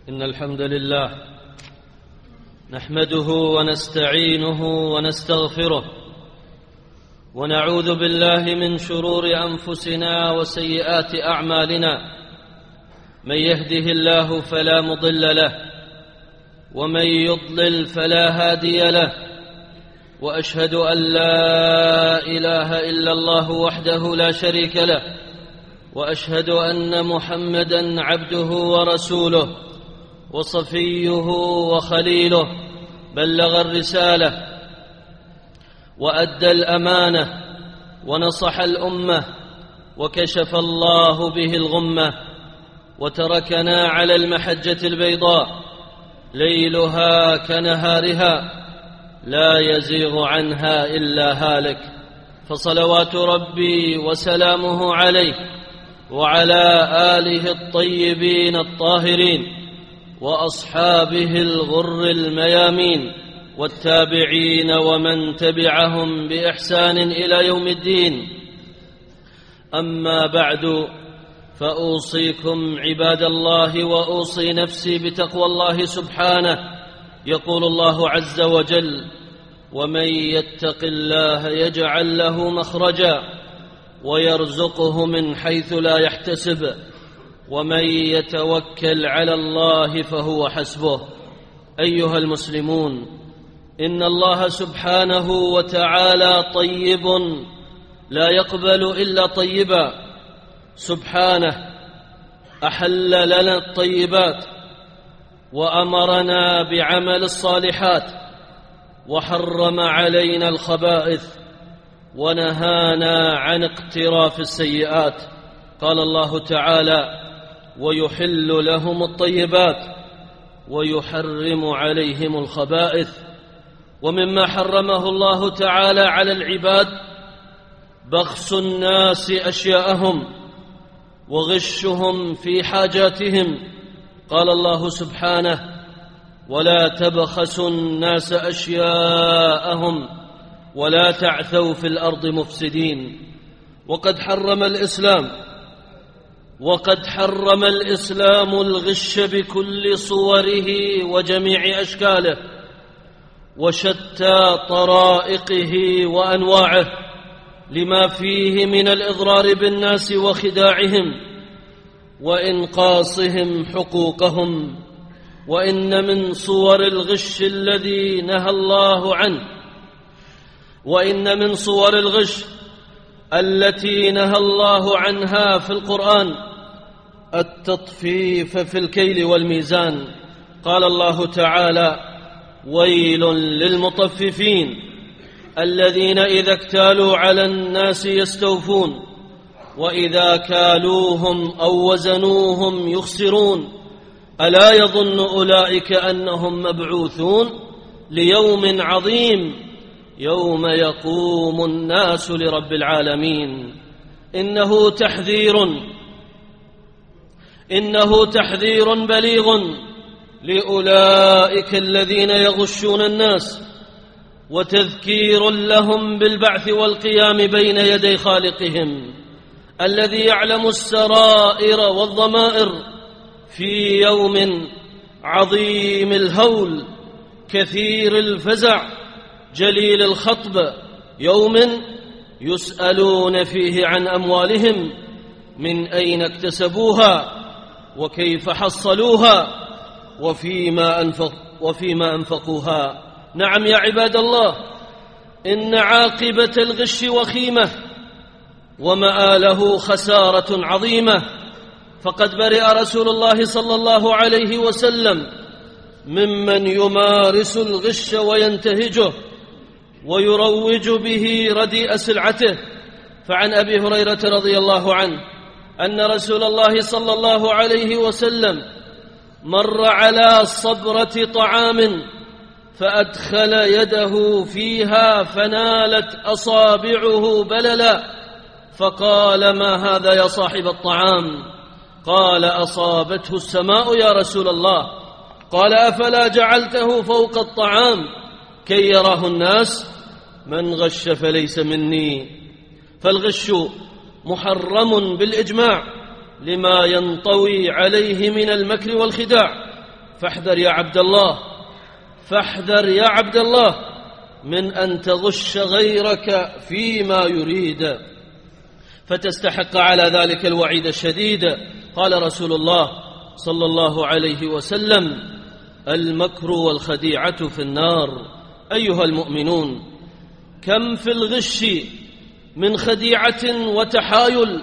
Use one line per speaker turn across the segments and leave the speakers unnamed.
إن الحمد لله نحمده ونستعينه ونستغفره ونعوذ بالله من شرور أنفسنا وسيئات أعمالنا. من يهده الله فلا مضل له ومن يضلل فلا هادي له، وأشهد أن لا إله إلا الله وحده لا شريك له، وأشهد أن محمدًا عبده ورسوله وصفيه وخليله، بلغ الرسالة وأدى الأمانة ونصح الأمة وكشف الله به الغمة، وتركنا على المحجة البيضاء ليلها كنهارها لا يزيغ عنها إلا هالك، فصلوات ربي وسلامه عليه وعلى آله الطيبين الطاهرين وأصحابه الغر الميامين والتابعين ومن تبعهم بإحسان إلى يوم الدين. أما بعد، فأوصيكم عباد الله وأوصي نفسي بتقوى الله سبحانه. يقول الله عز وجل: ومن يتق الله يجعل له مخرجا ويرزقه من حيث لا يحتسب ومن يتوكل على الله فهو حسبه. أيها المسلمون، إن الله سبحانه وتعالى طيب لا يقبل إلا طيبا. سبحانه أحل لنا الطيبات وأمرنا بعمل الصالحات، وحرم علينا الخبائث ونهانا عن اقتراف السيئات. قال الله تعالى: ويحل لهم الطيبات ويحرم عليهم الخبائث. ومما حرمه الله تعالى على العباد بخس الناس أشياءهم وغشهم في حاجاتهم. قال الله سبحانه: ولا تبخسوا الناس أشياءهم ولا تعثوا في الأرض مفسدين. وقد حرم الإسلام الغش بكل صوره وجميع أشكاله وشتى طرائقه وأنواعه، لما فيه من الإضرار بالناس وخداعهم وإنقاصهم حقوقهم. وإن من صور الغش الذي نهى الله عنه التي نهى الله عنها في القرآن التطفيف في الكيل والميزان. قال الله تعالى: ويل للمطففين الذين إذا اكتالوا على الناس يستوفون وإذا كالوهم أو وزنوهم يخسرون. ألا يظن أولئك أنهم مبعوثون ليوم عظيم يوم يقوم الناس لرب العالمين. إنه تحذير بليغ لأولئك الذين يغشون الناس، وتذكير لهم بالبعث والقيام بين يدي خالقهم الذي يعلم السرائر والضمائر في يوم عظيم الهول كثير الفزع جليل الخطب، يوم يسألون فيه عن أموالهم من أين اكتسبوها وكيف حصلوها وفيما أنفقوها. نعم يا عباد الله، إن عاقبة الغش وخيمة ومآله خسارة عظيمة. فقد برئ رسول الله صلى الله عليه وسلم ممن يمارس الغش وينتهجه ويروج به رديء سلعته. فعن أبي هريرة رضي الله عنه أن رسول الله صلى الله عليه وسلم مر على صبرة طعام فأدخل يده فيها فنالت أصابعه بللا، فقال: ما هذا يا صاحب الطعام؟ قال: أصابته السماء يا رسول الله. قال: أفلا جعلته فوق الطعام كي يراه الناس؟ من غش فليس مني. فالغش محرم بالإجماع لما ينطوي عليه من المكر والخداع، فاحذر يا عبد الله، فاحذر يا عبد الله من أن تغش غيرك فيما يريد فتستحق على ذلك الوعيد الشديد. قال رسول الله صلى الله عليه وسلم: المكر والخديعة في النار. أيها المؤمنون، كم في الغش من خديعة وتحايل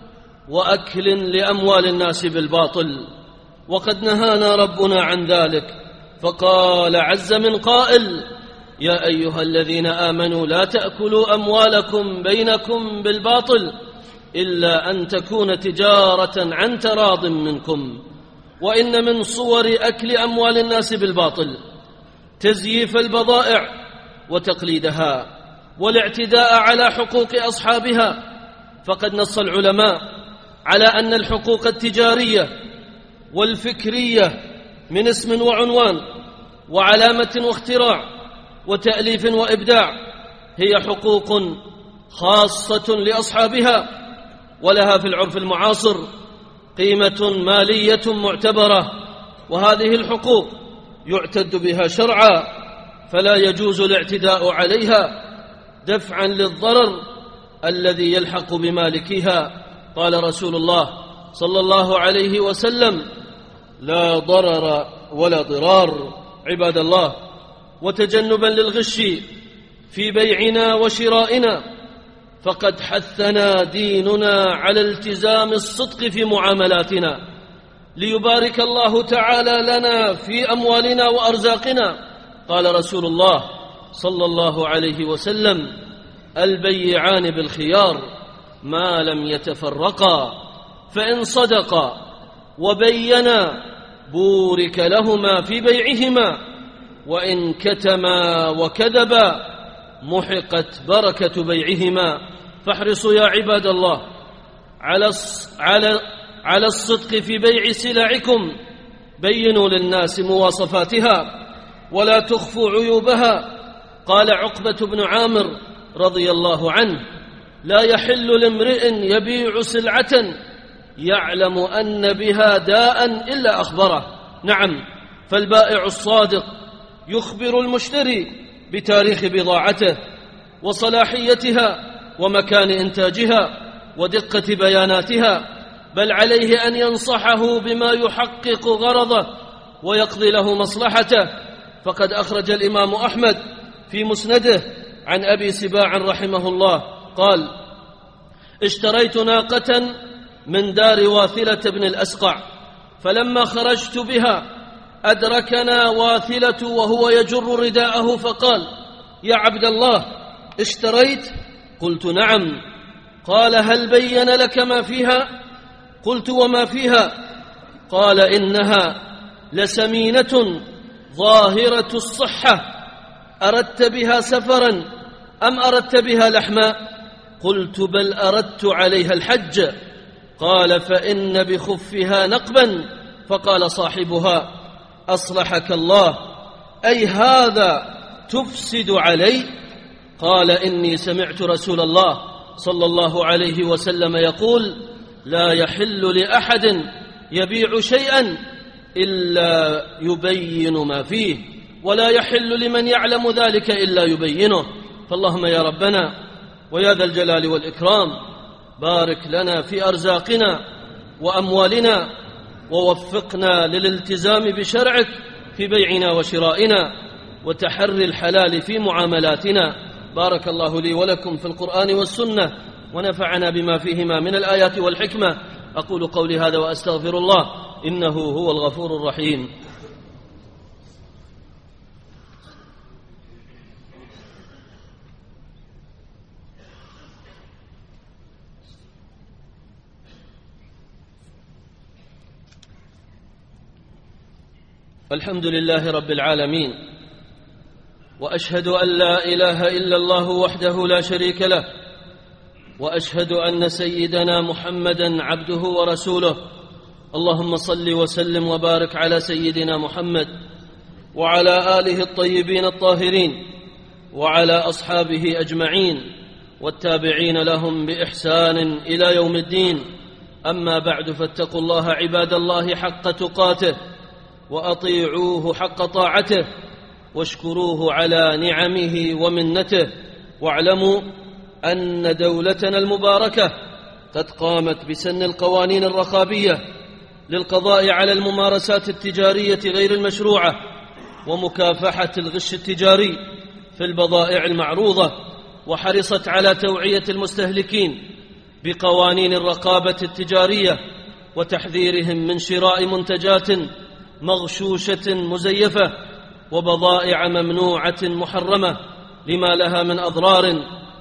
وأكل لأموال الناس بالباطل، وقد نهانا ربنا عن ذلك فقال عز من قائل: يا أيها الذين آمنوا لا تأكلوا أموالكم بينكم بالباطل إلا أن تكون تجارة عن تراض منكم. وإن من صور أكل أموال الناس بالباطل تزييف البضائع وتقليدها والاعتداء على حقوق أصحابها، فقد نص العلماء على أن الحقوق التجارية والفكرية من اسم وعنوان وعلامة واختراع وتأليف وإبداع هي حقوق خاصة لأصحابها، ولها في العرف المعاصر قيمة مالية معتبرة، وهذه الحقوق يعتد بها شرعا، فلا يجوز الاعتداء عليها دفعا للضرر الذي يلحق بمالكها. قال رسول الله صلى الله عليه وسلم: لا ضرر ولا ضرار. عباد الله، وتجنبا للغش في بيعنا وشرائنا، فقد حثنا ديننا على التزام الصدق في معاملاتنا ليبارك الله تعالى لنا في أموالنا وأرزاقنا. قال رسول الله صلى الله عليه وسلم: البيعان بالخيار ما لم يتفرقا، فإن صدقا وبينا بورك لهما في بيعهما، وإن كتما وكذبا محقت بركة بيعهما. فاحرصوا يا عباد الله على الصدق في بيع سلعكم، بينوا للناس مواصفاتها ولا تخفوا عيوبها. قال عقبة بن عامر رضي الله عنه: لا يحل لامرئ يبيع سلعة يعلم أن بها داء إلا أخبره. نعم، فالبائع الصادق يخبر المشتري بتاريخ بضاعته وصلاحيتها ومكان إنتاجها ودقة بياناتها، بل عليه أن ينصحه بما يحقق غرضه ويقضي له مصلحته. فقد أخرج الإمام أحمد في مسنده عن أبي سباع رحمه الله قال: اشتريت ناقة من دار واثلة بن الأسقع، فلما خرجت بها أدركنا واثلة وهو يجر رداءه فقال: يا عبد الله، اشتريت؟ قلت: نعم. قال: هل بين لك ما فيها؟ قلت: وما فيها؟ قال: إنها لسمينة ظاهرة الصحة، أردت بها سفرا أم أردت بها لحما؟ قلت: بل أردت عليها الحج. قال: فإن بخفها نقبا. فقال صاحبها: أصلحك الله، أي هذا تفسد علي؟ قال: إني سمعت رسول الله صلى الله عليه وسلم يقول: لا يحل لأحد يبيع شيئا إلا يبين ما فيه، ولا يحل لمن يعلم ذلك إلا يبينه. فاللهم يا ربنا ويا ذا الجلال والإكرام، بارك لنا في أرزاقنا وأموالنا، ووفقنا للالتزام بشرعك في بيعنا وشرائنا وتحري الحلال في معاملاتنا. بارك الله لي ولكم في القرآن والسنة، ونفعنا بما فيهما من الآيات والحكمة. أقول قولي هذا وأستغفر الله، إنه هو الغفور الرحيم. الحمد لله رب العالمين، وأشهد أن لا إله إلا الله وحده لا شريك له، وأشهد أن سيدنا محمدًا عبده ورسوله. اللهم صل وسلم وبارك على سيدنا محمد وعلى آله الطيبين الطاهرين وعلى أصحابه أجمعين والتابعين لهم بإحسان إلى يوم الدين. أما بعد، فاتقوا الله عباد الله حق تقاته، وأطيعوه حق طاعته واشكروه على نعمه ومنته، واعلموا أن دولتنا المباركة قد قامت بسن القوانين الرقابية للقضاء على الممارسات التجارية غير المشروعة ومكافحة الغش التجاري في البضائع المعروضة، وحرصت على توعية المستهلكين بقوانين الرقابة التجارية وتحذيرهم من شراء منتجات مغشوشة مزيفة وبضائع ممنوعة محرمة لما لها من أضرار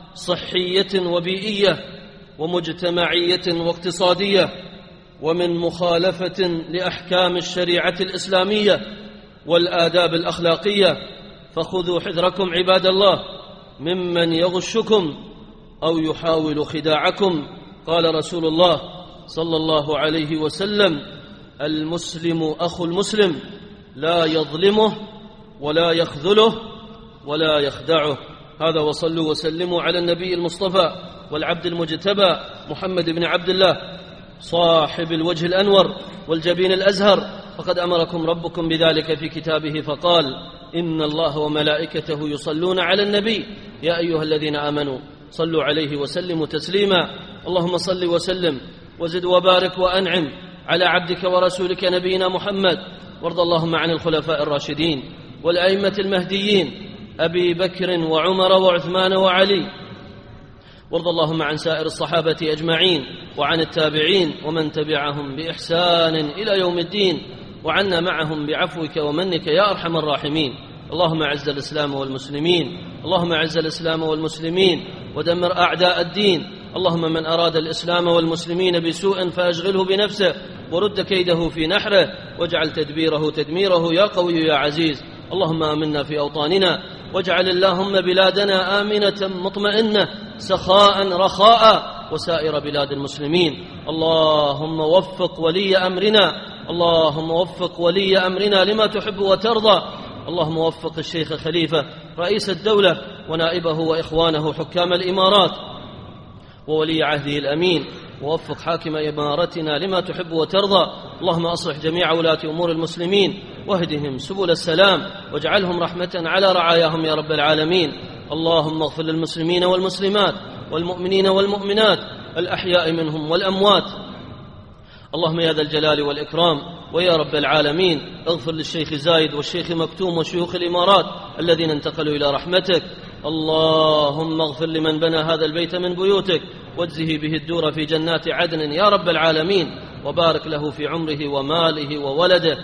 صحية وبيئية ومجتمعية واقتصادية، ومن مخالفة لأحكام الشريعة الإسلامية والآداب الأخلاقية. فخذوا حذركم عباد الله ممن يغشكم أو يحاول خداعكم. قال رسول الله صلى الله عليه وسلم: المسلم أخو المسلم، لا يظلمه ولا يخذله ولا يخدعه. هذا، وصلوا وسلموا على النبي المصطفى والعبد المجتبى محمد بن عبد الله صاحب الوجه الأنور والجبين الأزهر، فقد أمركم ربكم بذلك في كتابه فقال: إن الله وملائكته يصلون على النبي يا أيها الذين آمنوا صلوا عليه وسلموا تسليما. اللهم صل وسلم وزد وبارك وأنعم على عبدك ورسولك نبينا محمد، وارض اللهم عن الخلفاء الراشدين والأئمة المهديين أبي بكر وعمر وعثمان وعلي، وارض اللهم عن سائر الصحابة أجمعين وعن التابعين ومن تبعهم بإحسان إلى يوم الدين، وعنا معهم بعفوك ومنك يا أرحم الراحمين. اللهم أعز الإسلام والمسلمين، اللهم أعز الإسلام والمسلمين ودمر أعداء الدين. اللهم من أراد الإسلام والمسلمين بسوء فأشغله بنفسه ورد كيده في نحره واجعل تدبيره تدميره يا قوي يا عزيز. اللهم آمنا في أوطاننا، واجعل اللهم بلادنا آمنة مطمئنة سخاء رخاء وسائر بلاد المسلمين. اللهم وفق ولي أمرنا، اللهم وفق ولي أمرنا لما تحب وترضى. اللهم وفق الشيخ خليفة رئيس الدولة ونائبه وإخوانه حكام الإمارات وولي عهده الأمين، ووفق حاكم إمارتنا لما تحب وترضى. اللهم أصلح جميع ولاة أمور المسلمين واهدهم سبل السلام واجعلهم رحمة على رعاياهم يا رب العالمين. اللهم اغفر للمسلمين والمسلمات والمؤمنين والمؤمنات الأحياء منهم والأموات. اللهم يا ذا الجلال والإكرام ويا رب العالمين اغفر للشيخ زايد والشيخ مكتوم وشيوخ الإمارات الذين انتقلوا إلى رحمتك. اللهم اغفر لمن بنى هذا البيت من بيوتك واجزه به الدور في جنات عدن يا رب العالمين، وبارك له في عمره وماله وولده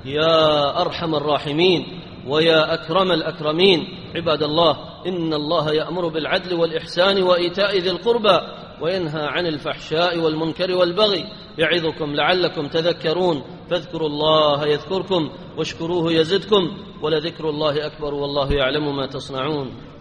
يا أرحم الراحمين ويا أكرم الأكرمين. عباد الله، إن الله يأمر بالعدل والإحسان وإيتاء ذي القربى وينهى عن الفحشاء والمنكر والبغي، يعظكم لعلكم تذكرون. فاذكروا الله يذكركم واشكروه يزدكم، ولذكر الله أكبر والله يعلم ما تصنعون.